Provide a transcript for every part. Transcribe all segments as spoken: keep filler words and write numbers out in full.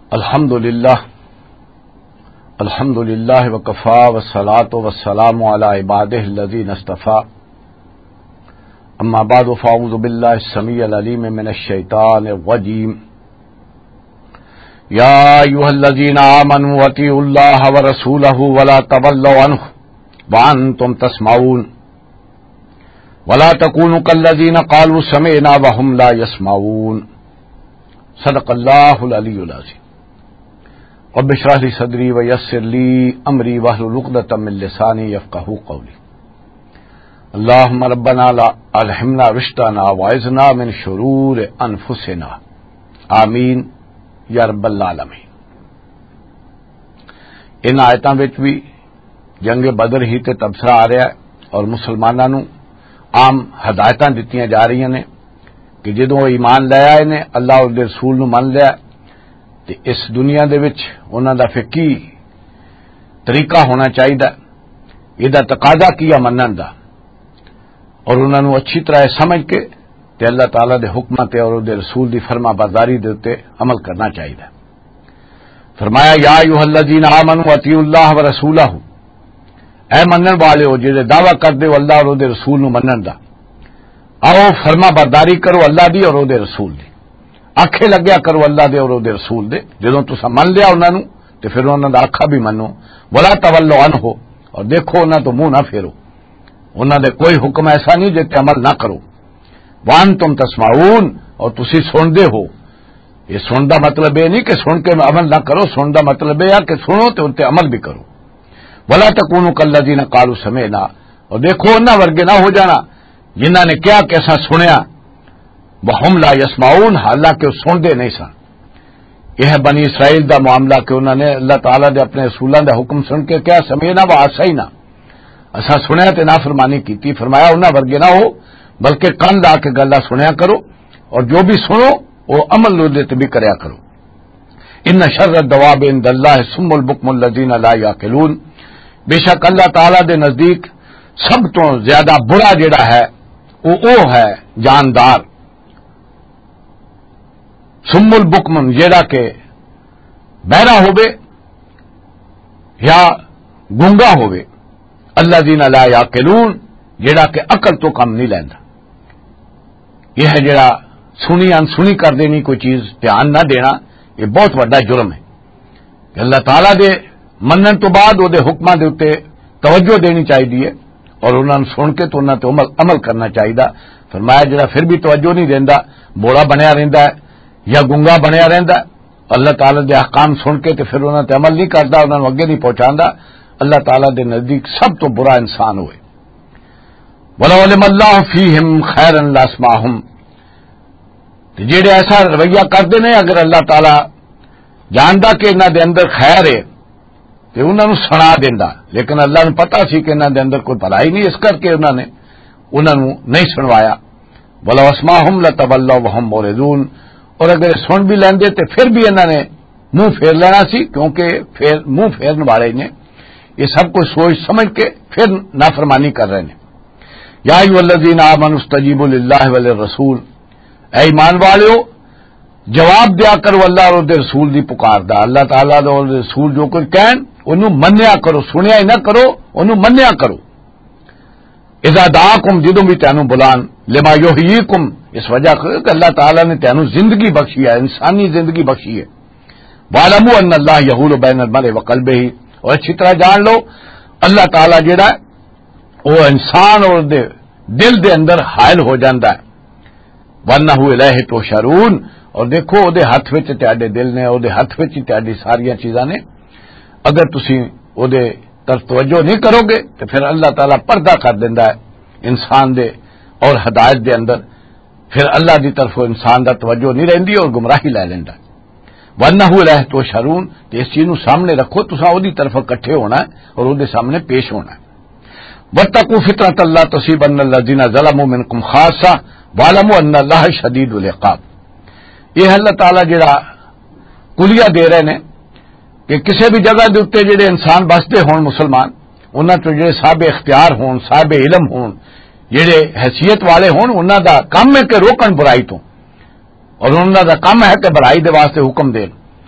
الحمد للہ الحمد للہ وکفا والصلاۃ والسلام علی عبادہ الذین اصطفیٰ اما بعد فاعوذ باللہ السمیع العلیم من الشیطان الرجیم یا ایھا الذین آمنوا اطیعوا اللہ ورسولہ ولا تولوا عنہ وانتم تسمعون ولا تکونوا کالذین قالوا سمعنا وهم لا يسمعون صدق اللہ العلی العظیم رب اشرح لی صدری ویسر لی امری واحلل عقدۃ من لسانی یفقہوا قولی اللہم ربنا لا الہمنا رشدنا واعذنا من شرور انفسنا آمین یا رب العالمین۔ ان آیتاں وچ بھی جنگ بدر ہی تے تبصرہ آ رہا ہے اور مسلماناں نوں عام ہدایتاں دتیاں جا رہی نے کہ جدوں ایمان لے آئے نے اللہ اور دے رسول نوں من لیا تے اس دنیا دے وچ انہاں دا فقہی طریقہ ہونا چاہیے، یہ دا تقاضا کیا منن دا، اور انہاں نوں اچھی طرح سمجھ کے تے اللہ تعالی دے حکماں تے اور دے رسول دی فرما برداری دے تے عمل کرنا چاہیے۔ فرمایا یا ایھا الذین آمنوا اطیعوا اللہ ورسولہ، اے منن والےو جڑے دعویٰ کردے ہو اللہ اور دے رسول نوں منن دا، آؤ فرما برداری کرو اللہ دی اور دے رسول دی، آکھے لگیا کرو اللہ دے اور دے رسول دے۔ جدوں تساں من لیا انہاں نوں تے پھر انہاں دا آکھا بھی منو، ولا تولوا عنہ، اور دیکھو انہاں تو منہ نہ پھیرو، انہاں دے کوئی حکم ایسا نہیں جے تے عمل نہ کرو۔ وانتم تسمعون، اور تسی سن دے ہو، یہ سن دا مطلب یہ نہیں کہ سن کے عمل نہ کرو، سن دا مطلب یہ ہے کہ سنو تے ان تے عمل بھی کرو۔ ولا تکونوا کالذین قالوا سمعنا، اور دیکھو انہاں ورگے نہ ہو جانا جنہاں نے کیا کیسا سنیا، وہم لا یسمعون، حالانکہ وہ سن دے نہیں سن۔ یہ ہے بنی اسرائیل دا معاملہ کہ انہوں نے اللہ تعالیٰ دے اپنے رسولاں دا حکم سن کے کیا سمعنا و عصینا، اسا سنیا تے نافرمانی کیتی۔ فرمایا انہاں ورگے نہ ہو بلکہ کان لا کے گلا سنیا کرو، اور جو بھی سنو وہ عمل لودے تے بھی کریا کرو۔ ان شر الدواب عند اللہ الصم البکم الذین لا یعقلون، بے شک اللہ تعالیٰ دے نزدیک سب تو زیادہ برا جڑا ہے وہ او ہے جاندار، سم البکم جیڑا کہ بہرا ہوے یا گونگا ہوے، الذین لا یعقلون جیڑا کہ عقل تو کم نہیں لیندا۔ یہ ہے جیڑا سنی ان سنی کر دینی کوئی چیز دھیان نہ دینا، یہ بہت بڑا جرم ہے کہ اللہ تعالیٰ دے منن تو بعد وہ دے حکماں دے اوتے توجہ دینی چاہیے اور انہاں نوں سن کے تو انہاں تے عمل عمل کرنا چاہیے۔ فرمایا جڑا پھر بھی توجہ نہیں دیندا، بوڑا بنیا رہندا ہے یا گنگا بنیا رہندا، اللہ تعالیٰ دے احکام سن کے تے پھر انہاں تے عمل نہیں کردا، انہاں نوں اگے نہیں پہنچاندا، اللہ تعالیٰ دے نزدیک سب تو برا انسان ہوئے۔ وَلَوْ عَلِمَ اللَّهُ فِيهِمْ خَيْرًا لَّأَسْمَعَهُمْ، جڑے ایسا رویہ کرتے ہیں اگر اللہ تعالیٰ جاندا کہ انہاں دے اندر خیر ہے تے انہاں نوں سنا دیندا، لیکن اللہ نوں پتہ سی کہ انہاں دے اندر کوئی بھلائی نہیں، اس کر کے انہاں نے انہاں نوں نہیں سنوایا۔ وَلَوْ أَسْمَعَهُمْ لَتَوَلَّوْا وَهُمْ مُعْرِضُونَ، اور اگر سن بھی لیندے تے پھر بھی انہاں نے منہ پھیر لینا سی، کیونکہ پھر منہ پھیرن والے نے یہ سب کچھ سوچ سمجھ کے پھر نافرمانی کر رہے ہیں۔ یا ایھا الذین آمنوا استجیبوا للہ وللرسول، اے ایمان والو جواب دیا کرو اللہ اور دے رسول دی پکار دا، اللہ تعالیٰ اور رسول جو کچھ کہن انہوں منیا کرو، سنیا ہی نہ کرو، انہوں منیا کرو۔ اذا دعاکم، جدوں بھی تینوں بلان، لما یحییکم، اس وجہ کہ اللہ تعالیٰ نے تینوں زندگی بخشی ہے، انسانی زندگی بخشی ہے۔ وَاعْلَمُوا أَنَّ اللَّهَ يَحُولُ بَيْنَ الْمَرْءِ وَقَلْبِهِ، اور اچھی طرح جان لو اللہ تعالیٰ جڑا ہے وہ انسان اور دے دل دے اندر حائل ہو جاندا ہے۔ وَأَنَّهُ إِلَيْهِ تُحْشَرُونَ، اور دیکھو او دے ہاتھ وچ تہاڈے دل نے، او دے ہاتھ وچ تہاڈی ساریاں چیزاں نے، اگر تسی او دے طرف توجہ نہیں کرو گے تو پھر اللہ تعالیٰ پردہ کر دیندا ہے انسان دے اور ہدایت دے اندر، پھر اللہ دی طرف انسان دا توجہ نہیں رہندی اور گمراہی لے لیندا۔ وَأَنَّهُ إِلَيْهِ تُحْشَرُونَ، تو اس چیز نو سامنے رکھو، تساں او دی طرف اکٹھے ہونا ہے اور او دے سامنے پیش ہونا ہے۔ وَاتَّقُوا فِتْنَةً لَّا تُصِيبَنَّ الَّذِينَ ظَلَمُوا مِنكُمْ خَاصَّةً وَاعْلَمُوا أَنَّ اللَّهَ شَدِيدُ الْعِقَابِ، یہ اللہ تعالیٰ جڑا کلیہ دے رہے نے کہ کسی بھی جگہ دے اوتے جڑے انسان بستے ہون مسلمان، انہاں تو جڑے صاحب اختیار ہون، صاحب علم ہون، جڑے حیثیت والے ہون، انہاں دا کام ہے کہ روکن برائی تو، اور انہاں دا کام ہے کہ برائی دے واسطے حکم دین۔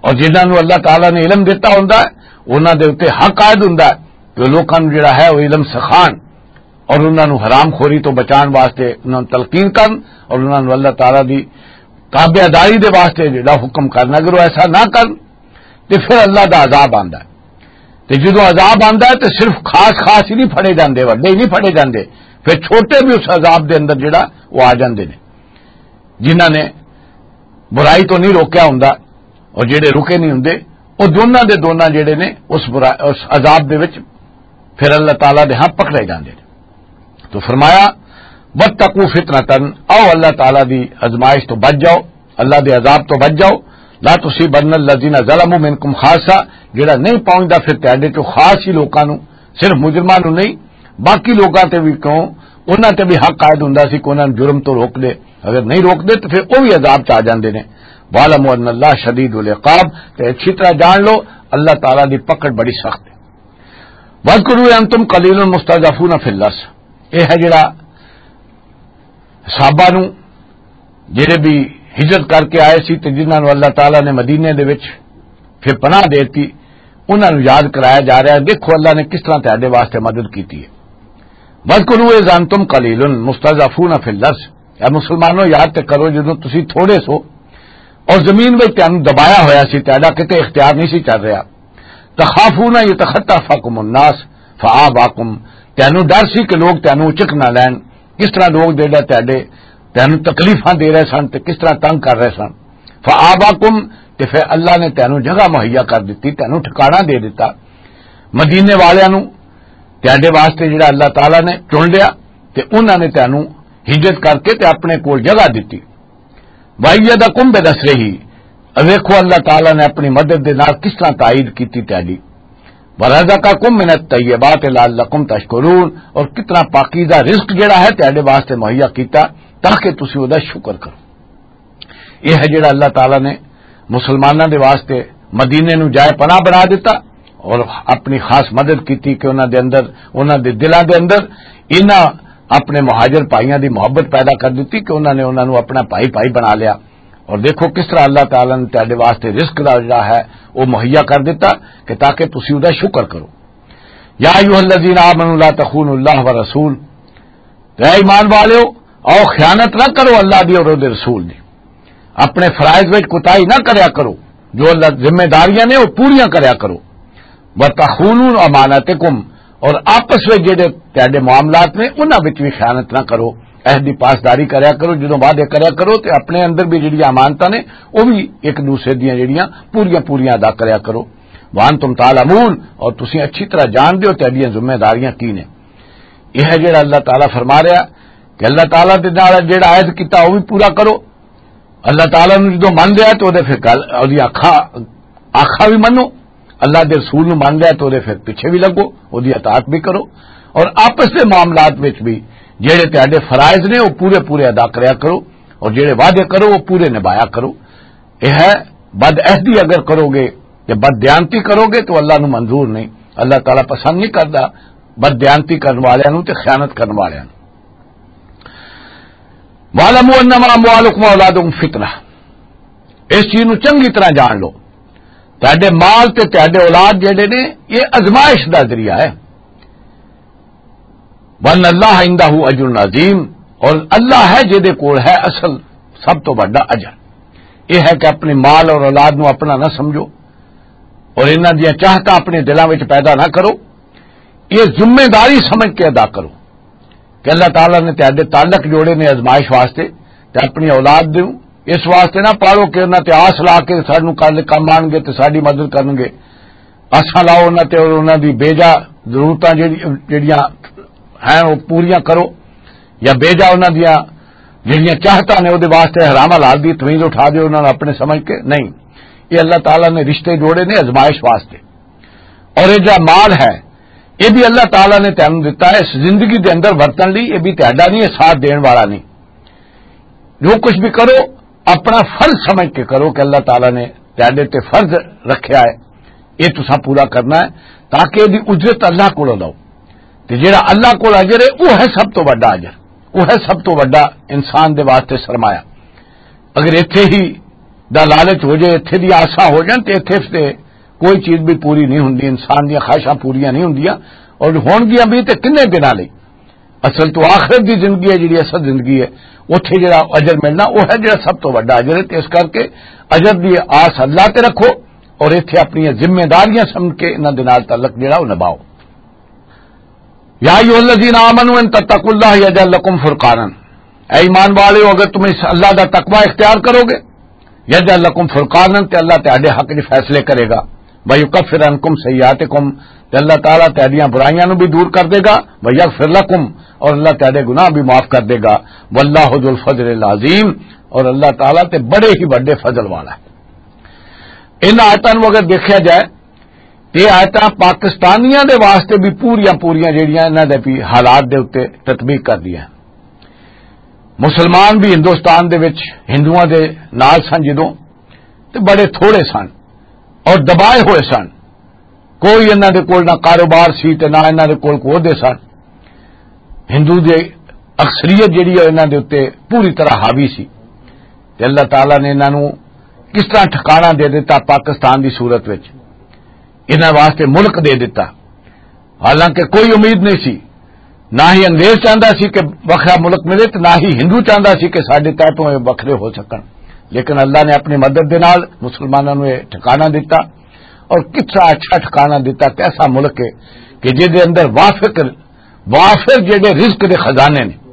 اور جنہاں نو اللہ تعالی نے علم دیتا ہوندا ہے انہاں دے اوتے حق عائد ہوندا ہے کہ لوکاں نو جڑا ہے وہ علم سکھان اور انہاں نو حرام خوری تو بچان واسطے انہاں نو تلقین کرن اور انہاں نو اللہ تعالی دی تابع داری دے واسطے جڑا حکم کرنا. اگر وہ ایسا نہ کرن تے پھر اللہ دا عذاب آندا ہے. تے جدوں عذاب آندا ہے تے صرف خاص خاص ہی نہیں پھڑے جاندے, وڈے ہی نہیں پھڑے جاندے, پھر چھوٹے بھی اس عذاب دے اندر جڑا وہ آ جاندے نے جنہاں نے برائی تو نہیں روکیا ہوندا اور جڑے رکے نہیں ہوندے وہ دونوں دے دونوں جڑے نے اس برائی اس عذاب دے وچ پھر اللہ تعالیٰ دے ہاں پکڑے جاندے نے. تو فرمایا واتقوا فتنۃ, او اللہ تعالیٰ دی ازمائش تو بچ جاؤ, اللہ دے عذاب تو بچ جاؤ. لا تصیبن الذین ظلموا منکم خاصہ, جڑا نہیں پہنچدا پھر تہاڈے چوں خاص ہی لوکاں نو, صرف مجرماں نو نہیں باقی لوکاں تے بھی کیوں انہاں تے بھی حق عائد ہوندا سی کہ انہاں نوں جرم تو روک دے, اگر نہیں روک دے تو پھر وہ بھی عذاب چ آ جاندے نے. وَاعْلَمُوا أَنَّ اللَّهَ شَدِيدُ الْعِقَابِ, تے اچھی طرح جان لو اللہ تعالیٰ دی پکڑ بڑی سخت ہے. وَاذْكُرُوا أَنْتُمْ قَلِيلٌ مُسْتَضْعَفُونَ فِي الْأَرْضِ, یہ ہے جڑا صحابہ نو جڑے بھی ہجرت کر کے آئے سی تے جنہاں نو اللہ تعالیٰ نے مدینے دے وچ پھر پناہ دیتی انہاں نو یاد کرایا جا رہا ہے. دیکھو اللہ نے کس طرح تہاڈے واسطے مدد کیتی ہے. وَاذْكُرُوا إِذْ أَنْتُمْ قَلِيلٌ مُسْتَضْعَفُونَ فِي الْأَرْضِ, اے مسلمانوں یاد تے کرو جدوں تسی تھوڑے سو اور زمین وچ تانوں دبایا ہویا سی, تہاڈا کتے اختیار نہیں سی چل رہا. تخافون یتخطفکم الناس فآواکم, تینوں ڈر سی کہ لوگ تینوں اچک نہ لین. کس طرح لوگ جڑا تہاڈے تینوں تکلیفاں دے رہے سن تے کس طرح تنگ کر رہے سن. فآواکم, تے پھر اللہ نے تینوں جگہ مہیا کر دیتی, تینوں ٹھکانہ دے دیتا. مدینے والیاں نو تہاڈے واسطے جڑا اللہ تعالیٰ نے چن لیا تے انہاں نے تینوں ہجرت کر کے تے اپنے کول جگہ دیتی. وَأَيَّدَكُمْ بِنَصْرِهِ, ویکھو اللہ تعالیٰ نے اپنی مدد دے نال کس طرح تائید کیتی تہاڈی. وَرَزَقَكُم مِّنَ الطَّيِّبَاتِ لَعَلَّكُمْ تَشْكُرُونَ, اور کتنا پاکیزہ رزق جڑا ہے تہاڈے واسطے مہیا کیتا تاکہ تسی او دا شکر کرو. یہ ہے جڑا اللہ تعالیٰ نے مسلماناں دے واسطے مدینے نو جائے پناہ بنا دیتا اور اپنی خاص مدد کیتی کہ انہاں دے اندر انہاں دے دلاں دے اندر انہاں اپنے مہاجر بھائیاں دی محبت پیدا کر دیتی کہ انہوں نے انہوں نے اپنا بھائی بھائی بنا لیا. اور دیکھو کس طرح اللہ تعالیٰ نے تہاڈے واسطے رزق دا جڑا ہے وہ مہیا کر دیتا کہ تاکہ تسی ادا شکر کرو. یا ایھا الذین آمنوا لا تخونوا اللہ والرسول, اے ایمان والو او خیانت نہ کرو اللہ دی اور دے رسول دی. اپنے فرائض وچ کوتاہی نہ کریا کرو, جو اللہ ذمہ داریاں نے وہ پوریاں کریا کرو. وتخونوا اماناتکم, اور آپس میں جڑے تہاڈے معاملات نے انہاں وچ بھی خیانت نہ کرو, عہد دی پاسداری کریا کرو, جدوں وعدے کریا کرو تے اپنے اندر بھی جڑیاں امانتاں نے وہ بھی ایک دوسرے دیاں جڑیاں پوریاں پوریاں ادا کریا کرو. وانتم تعلمون, اور تسی اچھی طرح جان دیو تہاڈیاں ذمہ داریاں کی نے. یہ ہے جڑا اللہ تعالیٰ فرما رہا کہ اللہ تعالیٰ دے نال جڑا عہد کیتا وہ بھی پورا کرو. اللہ تعالیٰ نو جدوں من لیا تو دے پھر گل اودی آکھا آکھا بھی منو, اللہ دے رسول نو مان لیا تو دے پھر پیچھے بھی لگو, اودی اطاعت بھی کرو. اور آپس کے معاملات وچ بھی جڑے تہاڈے فرائض نے وہ پورے پورے ادا کریا کرو, اور جڑے وعدے کرو وہ پورے نبھایا کرو. یہ ہے بد عہدی اگر کرو گے یا بد دیانتی کرو گے تو اللہ نو منظور نہیں, اللہ تعالیٰ پسند نہیں کرتا بد دیانتی کرنے والوں نو تے خیانت کرنے والوں. وَاعْلَمُوا أَنَّمَا أَمْوَالُكُمْ وَأَوْلَادُكُمْ فِتْنَةٌ, اس چیز نو چنگی طرح جان لو تہاڈے مال تے تہاڈے اولاد جڑے نے یہ ازمائش دا ذریعہ ہے. وَأَنَّ اللَّهَ عِندَهُ أَجْرٌ عَظِيمٌ, اور اللہ ہے جہدے کول ہے اصل سب تو بڑا اجر. یہ ہے کہ اپنے مال اور اولاد نو اپنا نہ سمجھو اور انہاں دیاں چاہتاں اپنے دلاں وچ پیدا نہ کرو, یہ ذمہ داری سمجھ کے ادا کرو کہ اللہ تعالیٰ نے تہاڈے تعلق جوڑے نے ازمائش واسطے, تے اپنی اولاد دیوں اس واسطے نہ پالو کہ انہاں تے آس لا کے سانوں کل کم آن گے تے ساڈی مدد کرن گے. آساں لاؤ انہاں تے اور انہاں دی بیجا ضرورتاں جڑیاں ہیں وہ پوریاں کرو, یا بیجا انہاں دیاں جڑیاں چاہتاں نے وہ واسطے حرام حلال دی تمیز اٹھا دیو انہاں نے اپنے سمجھ کے نہیں. یہ اللہ تعالیٰ نے رشتے جوڑے نے ازمائش واسطے. اور یہ جو مال ہے یہ بھی اللہ تعالیٰ نے تینوں دیتا ہے اس زندگی دے اندر ورتن لی, یہ بھی تہاڈا نہیں ہے, ساتھ دین والا نہیں. جو کچھ بھی کرو اپنا فرض سمجھ کے کرو کہ اللہ تعالیٰ نے تہاڈے تے فرض رکھیا ہے, یہ تساں پورا کرنا ہے تاکہ یہ اجرت اللہ کو لو. تے جڑا اللہ کو اجر ہے وہ ہے سب تو بڑا اجر, وہ ہے سب تو بڑا انسان دے واسطے سرمایہ. اگر ایتھے ہی دا لالچ ہو جائے، اتنے دی آساں ہو جان تے اتنے سے کوئی چیز بھی پوری نہیں ہوندی، انسان دیا خواہشاں پوریاں نہیں ہوندیاں، اور ہونگیاں بھی تے کنے دناں لئی۔ اصل تو آخرت دی زندگی ہے جڑی اصل زندگی ہے، اتنے جڑا اجر ملنا وہ ہے جڑا سب تو بڑا اجر ہے۔ اس کر کے اجر دی آس اللہ تے رکھو اور اتنے اپنی ذمہ داریاں سمجھ کے انہاں دے نال تعلق جڑا وہ نبھاؤ۔ یا ایھا الذین آمنوا ان تتقوا اللہ یجعل لکم فرقانا، اے ایمان والو اگر تم اس اللہ دا تقوی اختیار کرو گے، یجعل لکم فرقانا تے اللہ تہاڈے حق وچ فیصلے کرے گا، ویکفر عنکم سیئاتکم تے اللہ تعالیٰ تہاڈیاں برائیاں نو بھی دور کر دے گا، ویغفر لکم اور اللہ تہاڈے گناہ بھی معاف کر دے گا، واللہ ذو الفضل العظیم اور اللہ تعالیٰ تے بڑے ہی بڑے فضل والا ہے۔ ان آیتاں نو اگر دیکھا جائے یہ آیتاں پاکستانیاں دے واسطے بھی پوریاں پوریاں جڑیاں انہاں دے بھی حالات دے اوتے تطبیق کر دیا۔ مسلمان بھی ہندوستان دے وچ ہندوؤں دے نال سن جدوں تے بڑے تھوڑے سن اور دبائے ہوئے سن، کوئی انہاں دے کول نہ کاروبار سی تے نہ انہاں دے کول کوئی عہدے سن، ہندو دے اکثریت جڑی ہے انہاں دے اوتے پوری طرح حاوی سی، تے اللہ تعالیٰ نے انہاں نو کس طرح ٹھکانہ دے دیتا پاکستان دی صورت وچ، انہاں واسطے ملک دے دیتا، حالانکہ کوئی امید نہیں سی، نہ ہی انگریز چاہتا سی کہ وکھرا ملک ملے تو نہ ہی ہندو چاہتا سی کہ ساڈے تحتوں یہ وکھرے ہو سکن، لیکن اللہ نے اپنی مدد دے نال مسلمانوں نے ٹھکانہ دیتا، اور کتنا اچھا ٹھکانہ دیتا، کیسا ملک ہے کہ جے دے اندر وافق وافر جڑے رزق دے خزانے نے،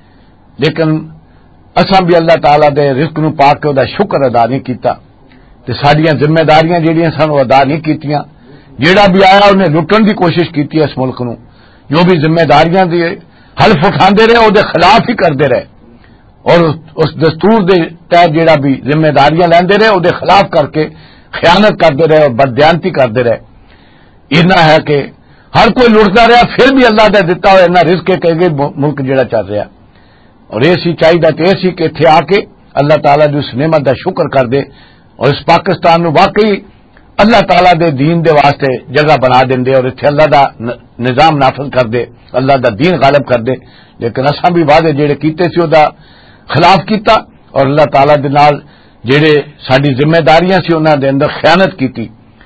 لیکن اساں بھی اللہ تعالیٰ دے رزق نو پا کے دا شکر ادا نہیں کیتا تے ساڈیاں ذمہ داریاں جڑیاں سن وہ ادا نہیں کیتیاں، جیڑا بھی آیا انہیں لٹن دی کوشش کیتی ہے اس ملک نو، جو بھی ذمہ داریاں دی حلف اٹھاندے رہے وہ دے خلاف ہی کردے رہے، اور اس دستور دے تحت جیڑا بھی ذمہ داریاں لیندے رہے وہ دے خلاف کر کے خیانت کردے رہے اور بددیانتی کردے رہے۔ اتنا ہے کہ ہر کوئی لٹتا رہا، پھر بھی اللہ نے دتا ہوا اتنا رزق ہے کہ ملک جڑا چل رہا، اور یہ سی چاہیے کہ یہ سی کہ اتنے آ کے اللہ تعالیٰ دی اس نعمت دا شکر کر دے اور اس پاکستان نو واقعی اللہ تعالیٰ دے دین دے واسطے جگہ بنا دیں دے اور اتنے اللہ دا نظام نافذ کر دے، اللہ دا دین غالب کر دے، لیکن اساں بھی وعدے جڑے کیتے سی او دا خلاف کیتا اور اللہ تعالیٰ دے نال جڑے ساری ذمہ داریاں سی انہاں دے اندر خیانت کیتی۔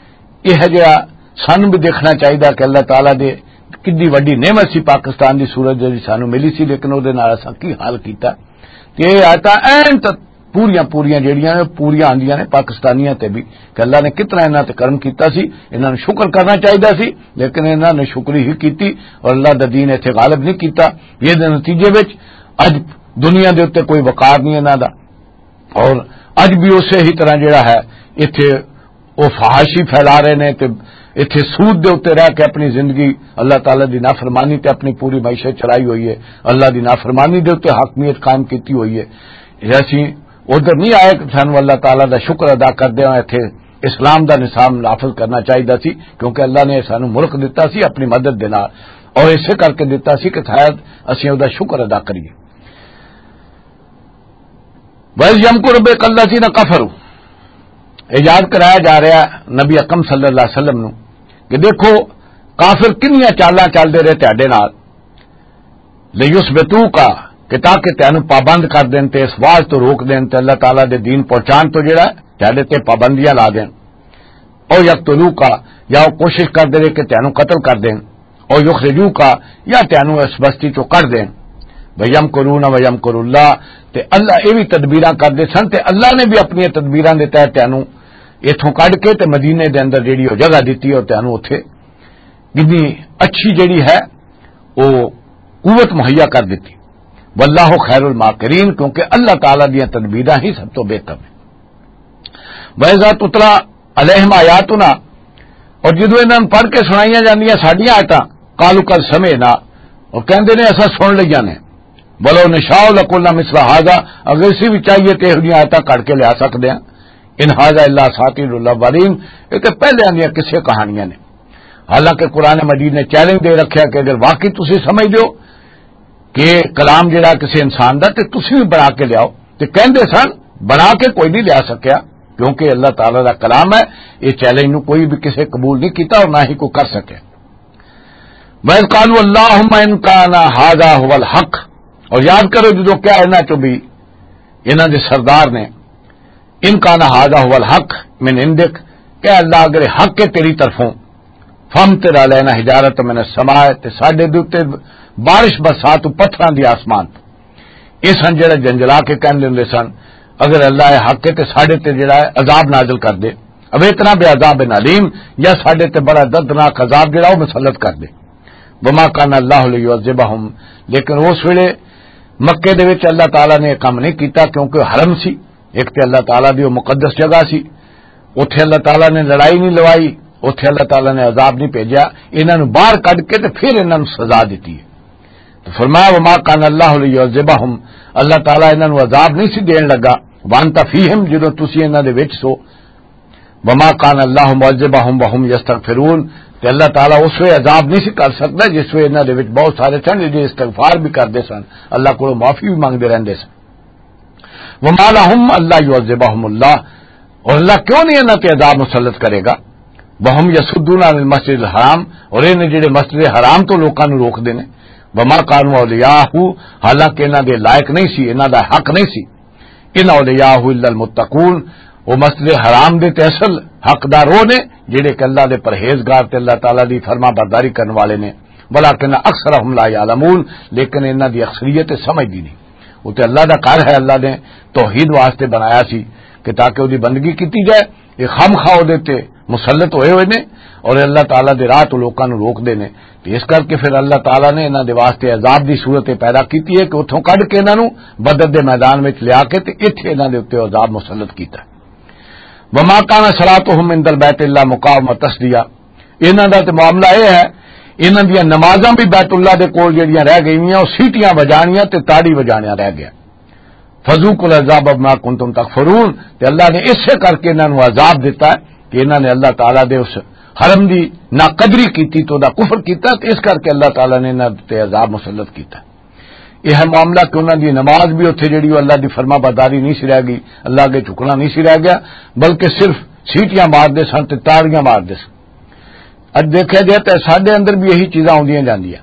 یہ جڑا سانو بھی دیکھنا چاہیے کہ اللہ تعالیٰ دے کتنی وڈی نعمت سی پاکستان دی صورت جڑی سانو ملی سی، لیکن او دے نال اساں کی حال کیتا کہ یہ آیتاں این پوریاں پوریاں جڑیاں نے پوریاں آندیاں نے پاکستانیاں تے بھی کہ اللہ نے کتنا انہاں تے کرم کیتا سی، انہاں نے شکر کرنا چاہیے سی، لیکن انہاں نے شکری ہی کیتی اور اللہ دا دین ایتھے غالب نہیں کیتا۔ یہ دے نتیجے وچ اج دنیا دے اوتے کوئی وقار نہیں انہاں دا، اور اج بھی اسی ہی طرح جڑا ہے ایتھے وہ فحاشی پھیلا رہے نے تے ایتھے سود دے اوتے رہ کے اپنی زندگی اللہ تعالیٰ دی نافرمانی تے اپنی پوری معیشت چلائی ہوئی ہے، اللہ دی نافرمانی دے اوتے حاکمیت قائم کیتی ہوئی ہے۔ جیسی ادھر نہیں آئے کہ سانو اللہ تعالیٰ دا شکر ادا کردے ہاں ایتھے اسلام دا نظام نافذ کرنا چاہیے سی، کیونکہ اللہ نے سانو ملک دیتا سی اپنی مدد دے نال، اور اسے کر کے دیتا سی کہ شاید اسی دا شکر ادا کریے۔ وَإِذْ يَمْكُرُ بِكَ الَّذِينَ كَفَرُوا، یاد کرایا جا رہا ہے نبی اکرم صلی اللہ علیہ وسلم نو کہ دیکھو کافر کنیاں چالاں چلدے رہے تہاڈے نال، لِيُثْبِتُوكَ کہ تاکہ تینوں پابند کر دین تے اس واز تو روک دین تے اللہ تعالیٰ دے دین پہنچان تو جڑا تہاڈے تے پابندیاں لا دین، او یقتلوک یا وہ کوشش کردے رہے کہ تینوں قتل کر دین، او یخرجوک یا تینوں اس بستی چوں کڈ دین، وَيَمْكُرُونَ وَيَمْكُرُ اللَّهُ تے اللہ یہ بھی تدبیراں کردے سن تے اللہ نے بھی اپنی تدبیراں دے تحت تینوں ایتھوں کڈ کے تے مدینے دے اندر جیڑی وہ جگہ دیتی اور تینوں اوتھے کتنی اچھی جیڑی ہے وہ قوت مہیا کر دیتی۔ واللہ خیر الماکرین، کیونکہ اللہ تعالیٰ دیا تدبیراں ہی سب تو بہتر ہیں۔ وَإِذَا تُتْلَىٰ عَلَيْهِمْ آیاتنا، اور جدو انہاں نوں پڑھ کے سنائیاں جاندیاں ساڈیاں آیتاں، قالوا قد سمعنا، اور کہندے نے اساں سن لیاں نے، ولو نشاء لقلنا مثل هذا، اگر اسی بھی چاہیے تے یہ آیتاں کڈ کے لیا سکدے ہیں، ان هذا الا اساطیر الاولین، یہ تے پہلے دیاں کسے کہانیاں نے۔ حالانکہ قرآن مجید نے چیلنج دے رکھا کہ اگر واقعی تسی سمجھ دیو کہ کلام جڑا کسی انسان دا تے تسی بھی بنا کے لیاؤ، تے کہندے سن بنا کے کوئی نہیں لیا سکیا، کیونکہ اللہ تعالیٰ دا کلام ہے، یہ چیلنج نو کوئی بھی کسی قبول نہیں کیتا اور نہ ہی کوئی کر سکے۔ وَإِذْ قَالُوا اللَّهُمَّ إِنْ كَانَ هَذَا هُوَ الْحَقُّ، اور یاد کرو جدو کیا انہاں چوں بھی انہاں دے سردار نے ان کا نہ ہاضا ہوا الحق من عندک، کہ اللہ اگر حق ہے تیری طرفوں، فامطر علینا حجارۃ من السماء، تے ساڈے دے اوتے بارش برسات پتھراں دی آسمان تو یہ سن جڑا جنجلا کے کہندے ہوندے سن اگر اللہ حق ہے تے ساڈے تے جڑا ہے عذاب نازل کر دے، اب اتنا بے عذاب علیم، یا ساڈے تے بڑا دردناک عذاب جڑا وہ مسلط کر دے۔ وما کان اللہ لیعذبہم، لیکن اس ویلے مکے دے وچ اللہ تعالی نے کام نہیں کیتا کیونکہ حرم سی، ایک تے اللہ تعالی دی وہ مقدس جگہ سی، اوتھے اللہ تعالی نے لڑائی نہیں لوائی، اوتھے اللہ تعالی نے عذاب نہیں بھیجا، انہاں نوں باہر کڈ کے تے پھر انہاں نوں سزا دتی ہے۔ تو فرمایا وما کان اللہ لیعذبہم، اللہ تعالی انہاں نوں عذاب نہیں سی دین لگا، وانت فیہم، جدوں تسی انہاں دے وچ سو، وما کان اللہ معذبہم وہم یستغفرون، تے اللہ تعالیٰ اس وے عذاب نہیں سی کر سکتا جس وے انہاں دے وچ بہت سارے سن جو استغفار بھی کردے سن، اللہ کو معافی بھی مانگدے رہندے سن۔ وما لہم اللہ یعذبہم اللہ، اور اللہ کیوں نہیں انہاں تے عذاب مسلط کرے گا، وہم یصدون عن المسجد الحرام، اور انہیں جڑے مسجد حرام تو لوکاں نوں روک دے نے، وما کانوا اولیاءہ، حالانکہ انہاں دے لائق نہیں سی، انہاں دا حق نہیں سی، ان اولیاءہ الا المتقون، وہ مسجد حرام دے تے اصل حقدار وہ نے جڑے کہ اللہ دے پرہیزگار تے اللہ تعالیٰ دی فرما برداری کرنے والے نے، ولیکن اکثرہم لا یعلمون، لیکن انہاں دی اکثریت سمجھ دی نہیں۔ وہ تے اللہ دا کار ہے، اللہ نے توحید واسطے بنایا سی کہ تاکہ وہ دی بندگی کیتی جائے، یہ خام خواہ دے تے مسلط ہوئے ہوئے نے اور اللہ تعالیٰ دے راہ تو لوکاں نوں روک دے نے، تو اس کر کے پھر اللہ تعالیٰ نے انہاں دے واسطے عذاب دی صورت پیدا کیتی ہے کہ اتھوں کڈ کے انہاں نوں بدر دے میدان وچ لیا کے تے ایتھے انہاں دے اوتے عذاب مسلط کیتا ہے۔ وما کان صلاتهم عند البیت الا مقام وتصدیہ، انہاں دا تے معاملہ یہ ہے انہاں دیاں نمازاں بھی بیت اللہ دے کول جڑیاں رہ گئیاں وہ سیٹیاں بجانیاں تے تاڑی بجانیاں رہ گیا۔ فذوقوا العذاب بما کنتم تکفرون، تے اللہ نے اسے کر کے انہاں نوں عذاب دیتا ہے کہ انہاں نے اللہ تعالیٰ دے اس حرم دی ناقدری کیتی تو دا کفر کیتا، تے اس کر کے اللہ تعالیٰ نے انہاں تے عذاب مسلط کیتا۔ یہ ہے معاملہ کہ انہوں دی نماز بھی اتنے جڑی وہ اللہ دی فرما برداری نہیں سی رہ گئی، اللہ کے جھکنا نہیں سی رہ گیا، بلکہ صرف سیٹیاں مار دے سن تے تاڑیاں مار دے سن۔ اج دیکھا جائے تو سارے اندر بھی یہی چیزاں آدیاں جاندیاں،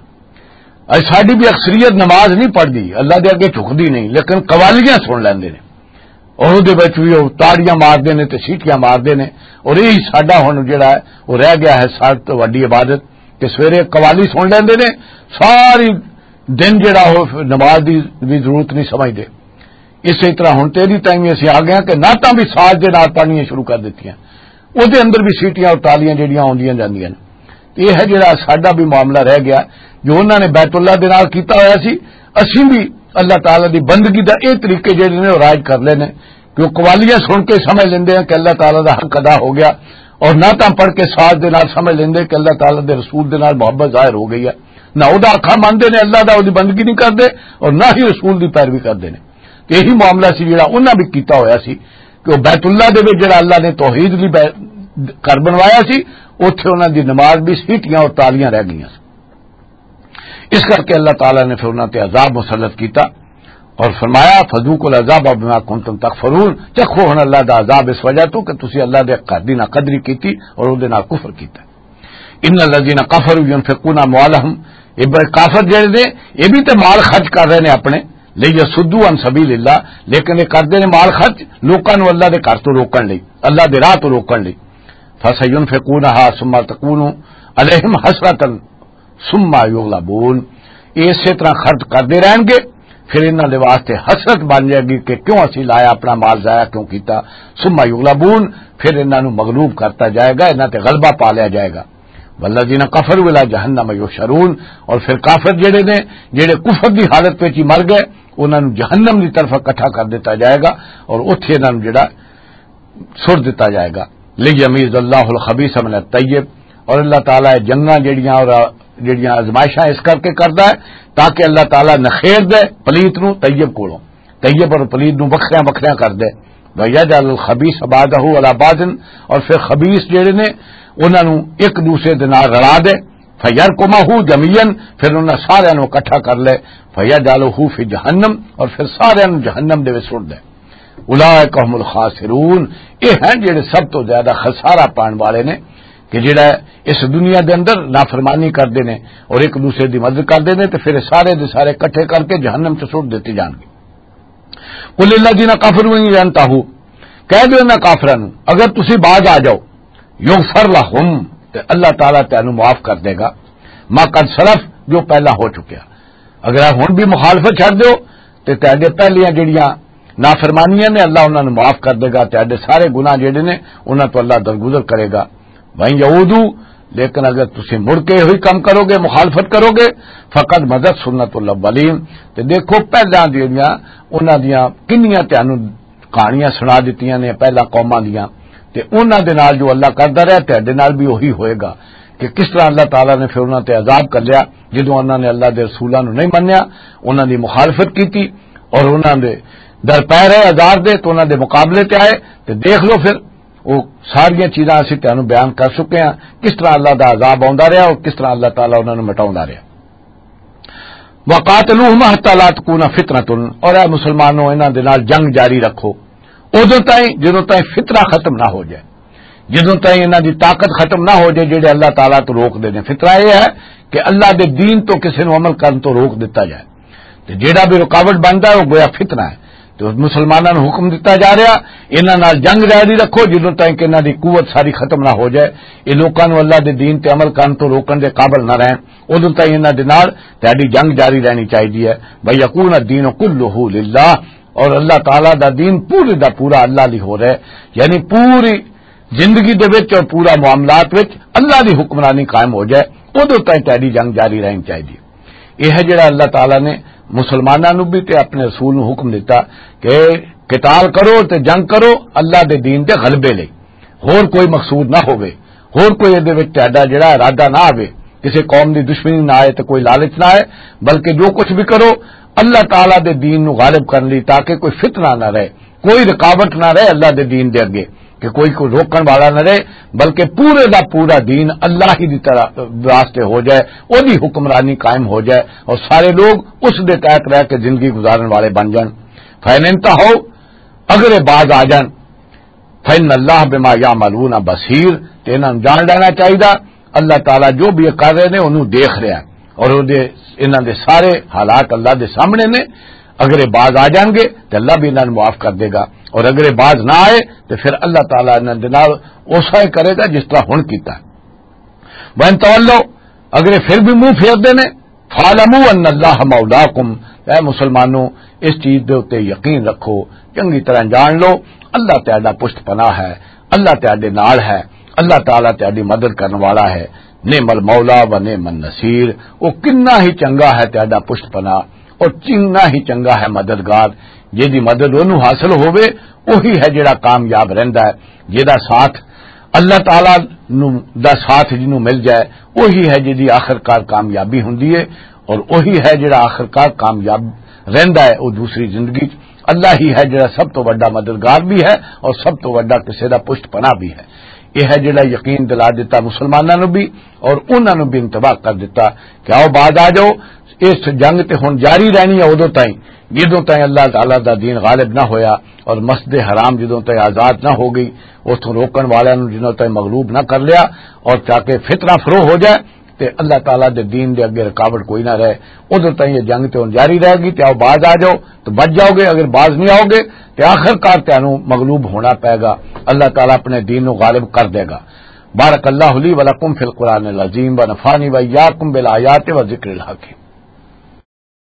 اج ساری بھی اکثریت نماز نہیں پڑھتی، اللہ دے اگے جھکدی نہیں، لیکن قوالیاں سن لیندے نے اور وہ بھی وہ تاڑیاں مارتے ہیں تے سیٹیاں مارتے ہیں، اور یہی ساڈا ہن جڑا ہے وہ رہ گیا ہے سب تو وڈی عبادت کہ سویرے قوالی سن لیندے نے، ساری دن جڑا ہو نماز دی بھی ضرورت نہیں سمجھتے۔ اسی طرح ہن تیری ٹائم اسی آ گئے کہ نعتاں بھی ساز دے نال پڑھنیاں شروع کر دتیاں، وہ دے اندر بھی سیٹیاں اور تالیاں جڑیاں آندیاں جاندیاں نے۔ یہ ہے جڑا ساڈا بھی معاملہ رہ گیا جو انہوں نے بیت اللہ دے نال کیتا ہویا سی، اسی بھی اللہ تعالی دی بندگی دا اے طریقے جڑے نے رائج کر لینے کہ وہ قوالیاں سن کے سمجھ لیندے ہیں کہ اللہ تعالی دا حق ادا ہو گیا، اور نعتاں پڑھ کے ساز دے نال سمجھ لیندے کہ اللہ تعالی دے رسول دے نال محبت ظاہر ہو گئی ہے، نہ وہ آخا مانتے نے اللہ دا وہ بندگی نہیں کرتے اور نہ ہی رسول دی پیروی کرتے ہیں۔ تو یہی معاملہ سی جڑا انہاں بھی کیتا ہویا سی کہ وہ بیت اللہ دے وچ جڑا اللہ نے توحید لی گھر بنوایا سی اوتھے انہاں دی نماز بھی سیٹیاں اور تالیاں رہ گئیاں، اس کر کے اللہ تعالیٰ نے پھر انہاں تے عذاب مسلط کیتا اور فرمایا فذوقوا العذاب بما کنتم تکفرون، چکھو ہن اللہ دا عذاب اس وجہ تو کہ تسی اللہ دے حق دی ناقدری کیتی اور اودے نال کفر کیتا۔ ان الذين كفروا ينفقون اموالهم، یہ کافر جڑے نے یہ بھی تے مال خرچ کر رہے نے اپنے لیصدوا عن سبیل اللہ، لیکن یہ کرتے ہیں مال خرچ لوکاں نوں اللہ دے گھر تو روکن لئی، اللہ دے راہ تو روکن لئی۔ فسينفقونها ثم تكون عليهم حسرة ثم يغلبون، اسی طرح خرچ کرتے رہن گے پھر انہاں دے واسطے حسرت بن جائے گی کہ کیوں اسی لایا اپنا مال ضائع کیوں کیتا، ثم يغلبون، پھر انہاں نوں مغلوب کرتا جائے گا، انہاں تے غلبہ پا لیا جائے گا۔ والذین کفروا الی جہنم یحشرون، اور پھر کافر جڑے نے جڑے کفر دی حالت وچ ہی مر گئے انہاں نوں جہنم دی طرف اکٹھا کر دیتا جائے گا اور اوتھے انہاں نوں جڑا سٹ دیتا جائے گا۔ لیمیز اللہ الخبیث من الطیب، اور اللہ تعالیٰ جنگاں جڑیاں اور جڑیاں آزمائشاں اس کر کے کردا ہے تاکہ اللہ تعالیٰ نخیر دے پلیت نوں طیب کولوں، طیب اور پلیت نوں وکھریاں وکھریاں کر دے۔ ویجعل الخبیث بعضہ علی بعض، اور پھر خبیث جڑے نے انہاں نوں ایک دوسرے دے نال رلا دے، فیرکمہ جمیعا، پھر انہاں سارے نوں اکٹھا کر لے، فیجعلہ فی جہنم، اور پھر سارے نوں جہنم دے وچ سٹ دے۔ اولئک هم الخاسرون، یہ ہیں جڑے سب تو زیادہ خسارہ پان والے نے کہ جڑا اس دنیا دے اندر نافرمانی کردے نے اور ایک دوسرے دی مدد کردے نے تے پھر سارے دے سارے اکٹھے کر کے جہنم چ سٹ دیتے جان گے۔ قل للذین کفروا ان ينتہوا، کہہ دو نہ کافراں نوں اگر تسی باز آ جاؤ یغفر لہم تے اللہ تعالیٰ تینوں معاف کر دے گا ما قد سلف جو پہلا ہو چکیا. اگر ہن بھی مخالفت چھڈ دیو تے تہاڈے پہلیاں جڑیاں نافرمانیاں نے اللہ انہاں نوں معاف کر دے گا, تہاڈے سارے گناہ جڑے نے انہاں تو اللہ درگزر کرے گا. وہیں یعودو لیکن اگر تسی مڑ کے ہوئی کم کرو گے, مخالفت کرو گے, فقط مدد سنت الاولین تے دیکھو پہلاں جڑیاں انہاں دیاں کنیاں تانوں کہانیاں سنا دتیاں نے پہلا قوماں دیاں, تے انہاں دے نال جو اللہ کردا رہا تہاڈے نال بھی وہی ہوئے گا کہ کس طرح اللہ تعالیٰ نے پھر انہاں تے عذاب کر لیا جدوں انہاں نے اللہ دے رسولاں نوں نہیں منیا, انہاں دی مخالفت کیتی اور انہاں دے در پے رہے عذاب دے تو انہاں دے مقابلے تے آئے. تے دیکھ لو پھر وہ ساری چیزاں اسی تانوں بیان کر چکے ہیں کس طرح اللہ دا عذاب آندا رہا اور کس طرح اللہ تعالیٰ انہاں نوں مٹاوندا رہا. وقاتلوہم حتی لا تکون فتنۃ اور اے مسلمانوں انہاں دے نال جنگ جاری رکھو ادوں تائیں جدوں تائیں فتنہ ختم نہ ہو جائے, جدوں تائیں انہاں دی طاقت ختم نہ ہو جائے جڑے اللہ تعالیٰ تو روک دے نے. فتنہ یہ ہے کہ اللہ دے دین تو کسی نو عمل کرن تو روک دیتا جائے, تے جیڑا بھی رکاوٹ بندا ہے وہ گویا فتنہ ہے. تو مسلمانوں نوں حکم دیتا جا رہا انہاں نال جنگ جاری رکھو جدوں تائیں کہ انہاں دی قوت ساری ختم نہ ہو جائے, یہ لوکاں نوں اللہ دے دین تے عمل کرن تو روکن دے قابل نہ رہن, ادوں تائیں انہاں دے نال تہاڈی جنگ جاری رہنی چاہیے. بھئی یکون الدین کلہ للہ اور اللہ تعالیٰ دا دین پورے دا پورا اللہ لی ہو رہا ہے, یعنی پوری زندگی دے وچ اور پورا معاملات وچ اللہ دی حکمرانی قائم ہو جائے ادوں تائیں تہاڈی جنگ جاری رہنی چاہیے. یہ ہے جڑا اللہ تعالیٰ نے مسلماناں نوں بھی تے اپنے رسول نوں حکم دیتا کہ قتال کرو تے جنگ کرو اللہ دے دین دے غلبے لئی, ہور کوئی مقصود نہ ہوے, ہور کوئی دے وچ تہاڈا جڑا ارادہ نہ آوے, کسی قوم دی دشمنی نہ آئے تے کوئی لالچ نہ آئے, بلکہ جو کچھ بھی کرو اللہ تعالیٰ دے دین نو غالب کرن لئی تاکہ کوئی فتنہ نہ رہے, کوئی رکاوٹ نہ رہے اللہ دے دین دے اگے, کہ کوئی کوئی روکن والا نہ رہے, بلکہ پورے دا پورا دین اللہ ہی دی طرح واسطے ہو جائے, او دی حکمرانی قائم ہو جائے اور سارے لوگ اس دے تحت رہ کے زندگی گزارن والے بن جان. فَإِنْ انْتَهَوْا اگر باز آ جان فَإِنَّ اللَّهَ بِمَا يَعْمَلُونَ بَصِيرٌ تے انہاں جان لینا چاہیے اللہ تعالیٰ جو بھی کر رہے نے انہوں دیکھ رہا ہے اور انہاں دے سارے حالات اللہ دے سامنے نے. اگر یہ باز آ جان گے تو اللہ بھی انہوں نے معاف کر دے گا, اور اگر یہ باز نہ آئے تو پھر اللہ تعالیٰ انہوں نے اوسا ہی کرے گا جس طرح ہن کیتا ہے. وَإِن تَوَلَّوْا اگر پھر بھی منہ پھیر دینے فَاعْلَمُوا أَنَّ اللَّهَ مَوْلَاكُمْ اے مسلمانوں اس چیز دے اوتے یقین رکھو, چنگی طرح جان لو اللہ تہاڈا پشت پناہ ہے, اللہ تہاڈے نال ہے, اللہ تعالیٰ تہاڈی مدد کرنے والا ہے. نعم المولا و نعم النصیر وہ کنا ہی چنگا ہے تہاڈا پشت پناہ اور چنگا ہی چنگا ہے مددگار. جیدی مدد انہوں حاصل ہوئے وہی ہے جڑا کامیاب رہندا ہے, جیدا ساتھ اللہ تعالیٰ دا ساتھ جنوں مل جائے وہی ہے جیدی آخرکار کامیابی ہوندی ہے, اور وہی ہے جڑا آخرکار کامیاب رہندا ہے وہ دوسری زندگی. اللہ ہی ہے جڑا سب تو بڑا مددگار بھی ہے اور سب تو بڑا کسی دا پشت پناہ بھی ہے. یہ ہے جڑا یقین دلا دیتا مسلمانوں نو بھی اور انہوں نے بھی انتباہ کر دیتا کہ آؤ بعد آ جاؤ اس جنگ تے ہن جاری رہنی ہے ادوں تائیں جدوں تائیں اللہ تعالیٰ دا دین غالب نہ ہویا اور مسجد حرام جدوں تائیں آزاد نہ ہو گئی, اتوں روکن والوں نے جدوں تائیں مغلوب نہ کر لیا اور تاکہ فتنہ فرو ہو جائے تے اللہ تعالیٰ دے دین دے اگے رکاوٹ کوئی نہ رہے ادوں تائیں یہ جنگ تے ہن جاری رہے گی. تے آؤ باز آ جاؤ تو بچ جاؤ گے, اگر باز نہیں آؤ گے تے آخر کار تانوں مغلوب ہونا پائے گا, اللہ تعالیٰ اپنے دین نو غالب کر دے گا. بارک اللہ لی ولکم فی القرآن العظیم ونفعنی وإیاکم بالآیات و ذکر الحکیم.